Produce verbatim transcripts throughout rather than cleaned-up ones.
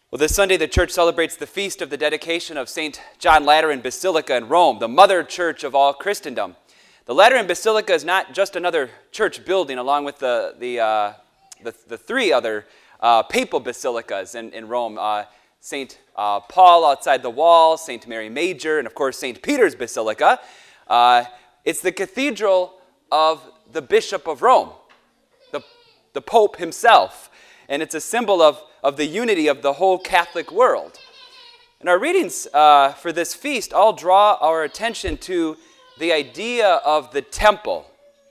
Well, this Sunday, the church celebrates the feast of the dedication of Saint John Lateran Basilica in Rome, the mother church of all Christendom. The Lateran Basilica is not just another church building, along with the the uh, the, the three other uh, papal basilicas in, in Rome. Uh, Saint Uh, Paul outside the wall, Saint Mary Major, and of course Saint Peter's Basilica. Uh, it's the cathedral of the Bishop of Rome, the, the Pope himself. And it's a symbol of, of the unity of the whole Catholic world. And our readings uh, for this feast all draw our attention to the idea of the temple.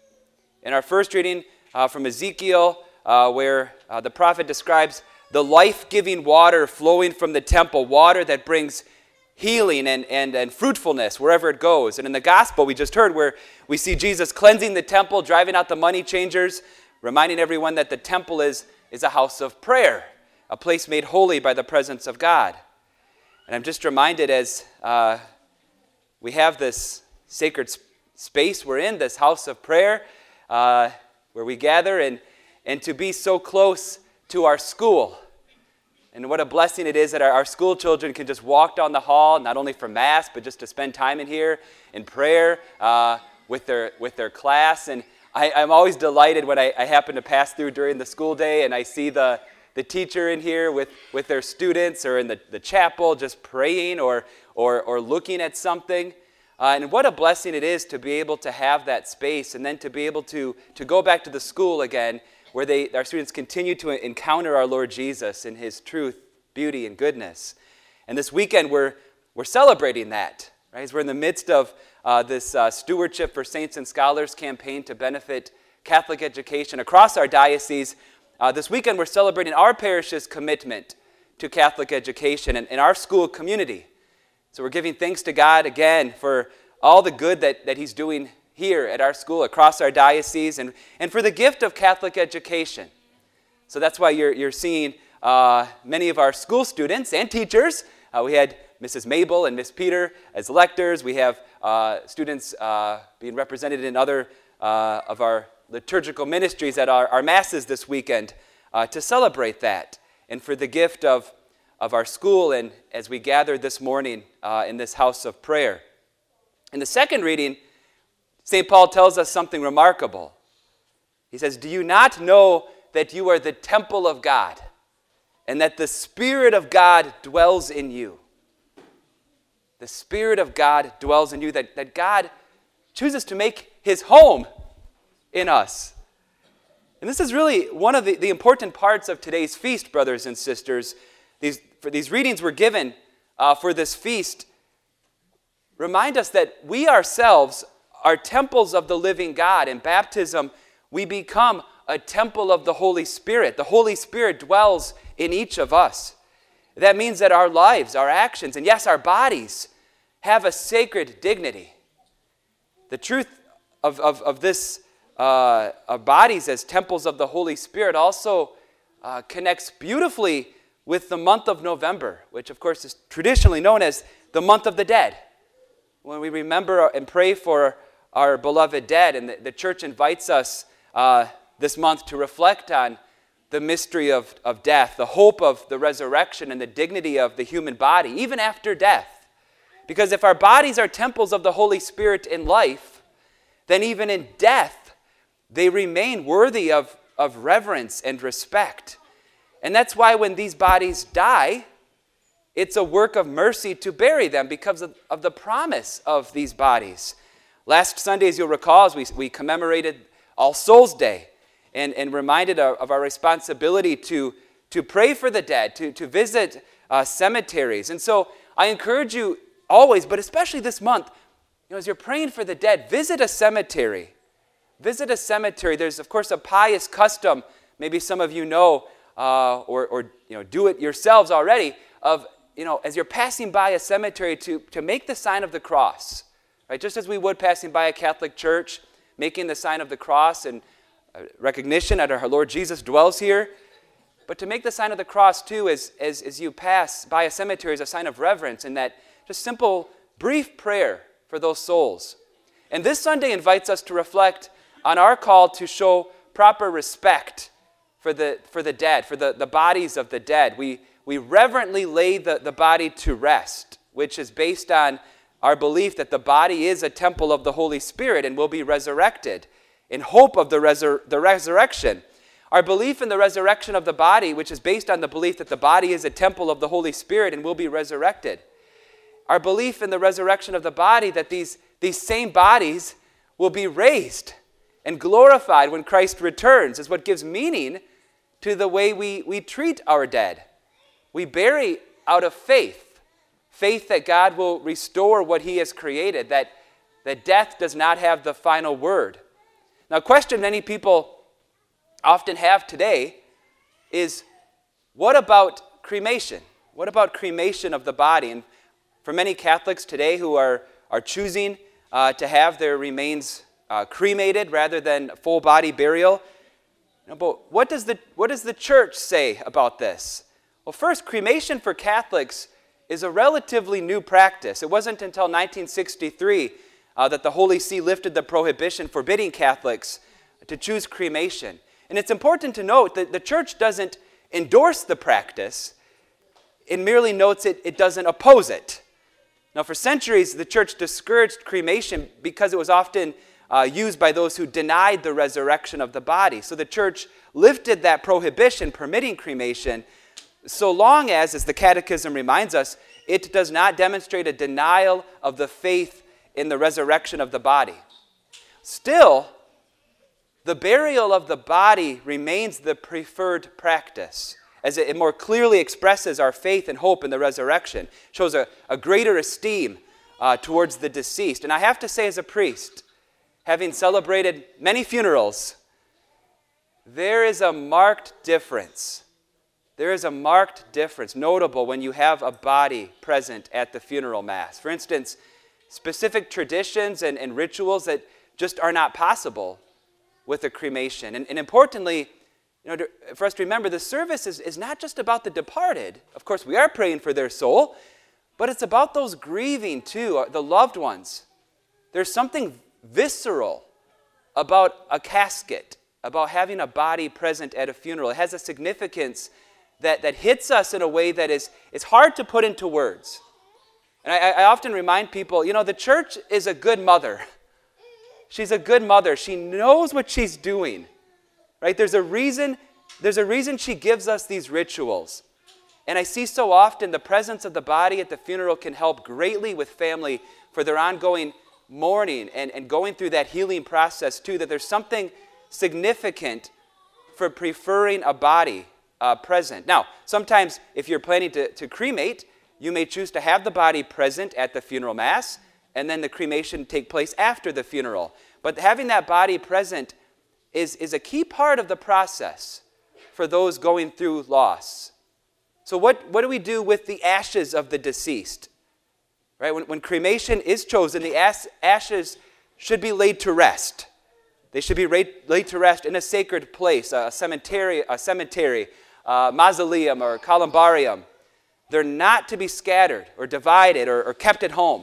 In our first reading uh, from Ezekiel, uh, where uh, the prophet describes the life-giving water flowing from the temple, water that brings healing and, and, and fruitfulness wherever it goes. And in the gospel we just heard, where we see Jesus cleansing the temple, driving out the money changers, reminding everyone that the temple is, is a house of prayer, a place made holy by the presence of God. And I'm just reminded as uh, we have this sacred sp- space we're in, this house of prayer, uh, where we gather, and, and to be so close to our school. And what a blessing it is that our, our school children can just walk down the hall, not only for Mass, but just to spend time in here in prayer uh, with their with their class. And I, I'm always delighted when I, I happen to pass through during the school day and I see the, the teacher in here with, with their students, or in the, the chapel just praying or, or, or looking at something. Uh, and what a blessing it is to be able to have that space, and then to be able to, to go back to the school again, where they, our students continue to encounter our Lord Jesus in his truth, beauty, and goodness. And this weekend, we're, we're celebrating that, right? As we're in the midst of uh, this uh, Stewardship for Saints and Scholars campaign to benefit Catholic education across our diocese. Uh, this weekend, we're celebrating our parish's commitment to Catholic education and, and our school community. So we're giving thanks to God again for all the good that, that he's doing here at our school, across our diocese, and, and for the gift of Catholic education. So that's why you're, you're seeing uh, many of our school students and teachers. Uh, we had Missus Mabel and Miss Peter as lectors. We have uh, students uh, being represented in other uh, of our liturgical ministries at our, our masses this weekend uh, to celebrate that, and for the gift of, of our school, and as we gather this morning uh, in this house of prayer. In the second reading, Saint Paul tells us something remarkable. He says, "Do you not know that you are the temple of God, and that the Spirit of God dwells in you?" The Spirit of God dwells in you, that, that God chooses to make his home in us. And this is really one of the, the important parts of today's feast, brothers and sisters. These, for these readings were given uh, for this feast remind us that we ourselves are temples of the living God. In baptism, we become a temple of the Holy Spirit. The Holy Spirit dwells in each of us. That means that our lives, our actions, and yes, our bodies have a sacred dignity. The truth of, of, of this, uh, of bodies as temples of the Holy Spirit also uh, connects beautifully with the month of November, which of course is traditionally known as the month of the dead. When we remember and pray for our beloved dead, and the, the church invites us uh, this month to reflect on the mystery of, of death, the hope of the resurrection, and the dignity of the human body, even after death. Because if our bodies are temples of the Holy Spirit in life, then even in death, they remain worthy of, of reverence and respect. And that's why when these bodies die, it's a work of mercy to bury them because of, of the promise of these bodies. Last Sunday, as you'll recall, as we, we commemorated All Souls Day and, and reminded of, of our responsibility to, to pray for the dead, to, to visit uh, cemeteries. And so I encourage you always, but especially this month, you know, as you're praying for the dead, visit a cemetery. Visit a cemetery. There's, of course, a pious custom, maybe some of you know, uh, or, or you know, do it yourselves already, of, you know, as you're passing by a cemetery, to, to make the sign of the cross. Right, just as we would passing by a Catholic church, making the sign of the cross and recognition that our Lord Jesus dwells here. But to make the sign of the cross too, as, as, as you pass by a cemetery, is a sign of reverence, and that just simple, brief prayer for those souls. And this Sunday invites us to reflect on our call to show proper respect for the, for the dead, for the, the bodies of the dead. We, we reverently lay the, the body to rest, which is based on our belief that the body is a temple of the Holy Spirit and will be resurrected in hope of the, resur- the resurrection. Our belief in the resurrection of the body, which is based on the belief that the body is a temple of the Holy Spirit and will be resurrected. Our belief in the resurrection of the body, that these, these same bodies will be raised and glorified when Christ returns, is what gives meaning to the way we, we treat our dead. We bury out of faith, faith that God will restore what he has created, that, that death does not have the final word. Now, a question many people often have today is, what about cremation? What about cremation of the body? And for many Catholics today who are, are choosing uh, to have their remains uh, cremated rather than full body burial, you know, but what does the what does the church say about this? Well, first, cremation for Catholics is a relatively new practice. It wasn't until nineteen sixty-three uh, that the Holy See lifted the prohibition forbidding Catholics to choose cremation. And it's important to note that the church doesn't endorse the practice. It merely notes it, it doesn't oppose it. Now, for centuries, the church discouraged cremation because it was often uh, used by those who denied the resurrection of the body. So the church lifted that prohibition permitting cremation so long as, as the Catechism reminds us, it does not demonstrate a denial of the faith in the resurrection of the body. Still, the burial of the body remains the preferred practice, as it more clearly expresses our faith and hope in the resurrection, shows a, a greater esteem uh, towards the deceased. And I have to say, as a priest, having celebrated many funerals, there is a marked difference. There is a marked difference, notable when you have a body present at the funeral mass. For instance, specific traditions and, and rituals that just are not possible with a cremation. And, and importantly, you know, to, for us to remember, the service is, is not just about the departed. Of course, we are praying for their soul, but it's about those grieving too, the loved ones. There's something visceral about a casket, about having a body present at a funeral. It has a significance that, that hits us in a way that is, is hard to put into words. And I, I often remind people, you know, the church is a good mother. She's a good mother. She knows what she's doing, right? There's a reason, there's a reason she gives us these rituals. And I see so often the presence of the body at the funeral can help greatly with family for their ongoing mourning and, and going through that healing process too, that there's something significant for preferring a body uh, present. Now, sometimes if you're planning to, to cremate, you may choose to have the body present at the funeral mass, and then the cremation take place after the funeral. But having that body present is, is a key part of the process for those going through loss. So what, what do we do with the ashes of the deceased? Right? When, when cremation is chosen, the as, ashes should be laid to rest. They should be laid, laid to rest in a sacred place, a cemetery, a cemetery, a mausoleum, or columbarium. They're not to be scattered or divided or, or kept at home.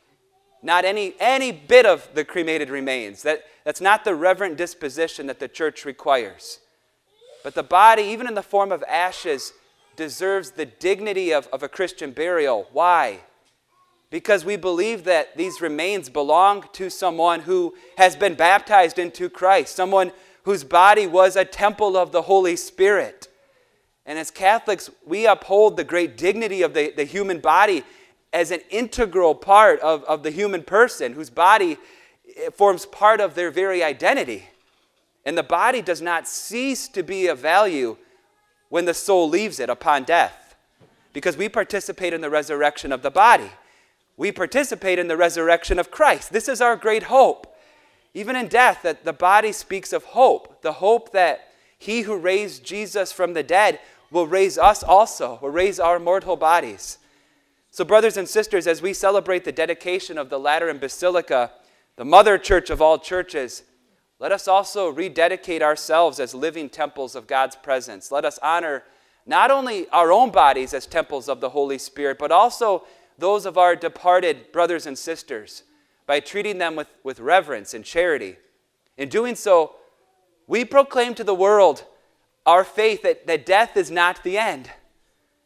Not any, any bit of the cremated remains. That, that's not the reverent disposition that the church requires. But the body, even in the form of ashes, deserves the dignity of, of a Christian burial. Why? Because we believe that these remains belong to someone who has been baptized into Christ, someone whose body was a temple of the Holy Spirit. And as Catholics, we uphold the great dignity of the, the human body as an integral part of, of the human person, whose body forms part of their very identity. And the body does not cease to be of value when the soul leaves it upon death, because we participate in the resurrection of the body. We participate in the resurrection of Christ. This is our great hope. Even in death, that the body speaks of hope, the hope that he who raised Jesus from the dead will raise us also, will raise our mortal bodies. So brothers and sisters, as we celebrate the dedication of the Lateran Basilica, the mother church of all churches, let us also rededicate ourselves as living temples of God's presence. Let us honor not only our own bodies as temples of the Holy Spirit, but also those of our departed brothers and sisters by treating them with, with reverence and charity. In doing so, we proclaim to the world our faith that, that death is not the end,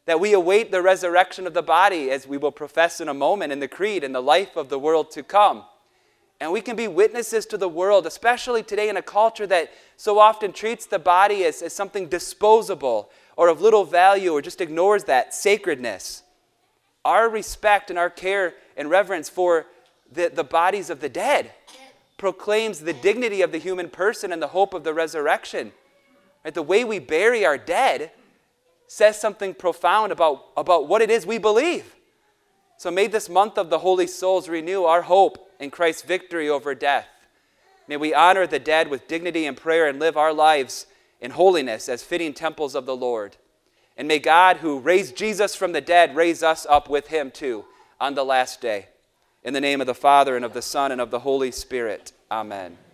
that we await the resurrection of the body, as we will profess in a moment in the creed, in the life of the world to come. And we can be witnesses to the world, especially today in a culture that so often treats the body as, as something disposable or of little value, or just ignores that sacredness. Our respect and our care and reverence for the, the bodies of the dead proclaims the dignity of the human person and the hope of the resurrection. Right? The way we bury our dead says something profound about, about what it is we believe. So may this month of the Holy Souls renew our hope in Christ's victory over death. May we honor the dead with dignity and prayer and live our lives in holiness as fitting temples of the Lord. And may God, who raised Jesus from the dead, raise us up with him too on the last day. In the name of the Father, and of the Son, and of the Holy Spirit. Amen.